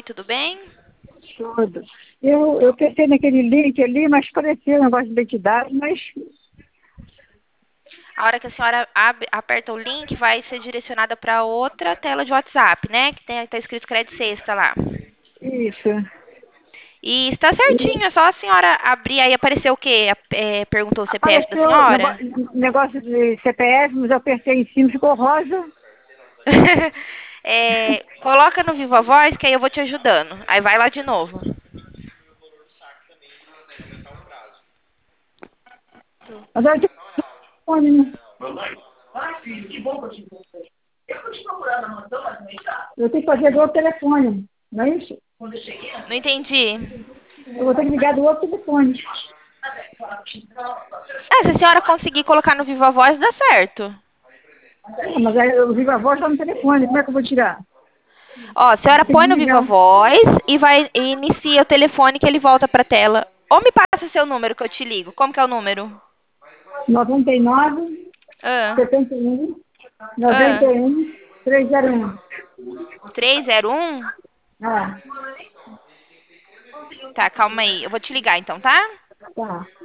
tudo bem? Tudo. Eu pensei naquele link ali, mas parecia um negócio de identidade, mas A hora que a senhora aperta o link, vai ser direcionada para outra tela de WhatsApp, né? Que tá escrito crédito sexta lá. isso. E está certinho, é só a senhora abrir aí, apareceu o quê? Perguntou o CPF da Apareceu senhora? negócio de CPF, mas eu apertei em cima, ficou rosa. Coloca no Viva Voz que aí eu vou te ajudando. Aí vai lá de novo. Mas eu tinha telefone, né? Eu tenho que fazer do outro telefone, não é isso? Não entendi. Eu vou ter que ligar do outro telefone. Se a senhora conseguir colocar no Viva Voz, dá certo. Mas aí eu vivo a voz está no telefone, como é que eu vou tirar? Ó, a senhora Tem que põe no Viva ligar. Voz e inicia o telefone que ele volta para a tela. Ou me passa o seu número que eu te ligo. Como que é o número? 99, Ah, 71, ah. 91, 301. 301. Ah, Tá, calma aí. Eu vou te ligar então, tá? tá.